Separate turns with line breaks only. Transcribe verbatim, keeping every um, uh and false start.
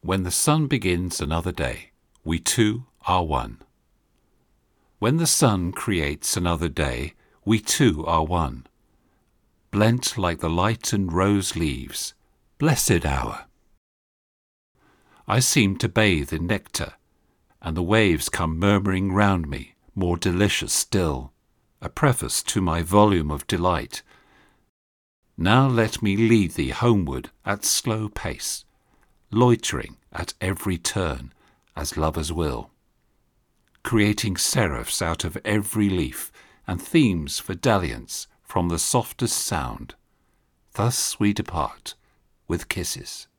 When the sun begins another day, we two are one. When the sun creates another day, we two are one. Blent like the light and rose leaves, blessed hour! I seem to bathe in nectar, and the waves come murmuring round me, more delicious still, a preface to my volume of delight. Now let me lead thee homeward at slow pace, loitering at every turn, as lovers will, creating seraphs out of every leaf, and themes for dalliance from the softest sound. Thus we depart, with kisses.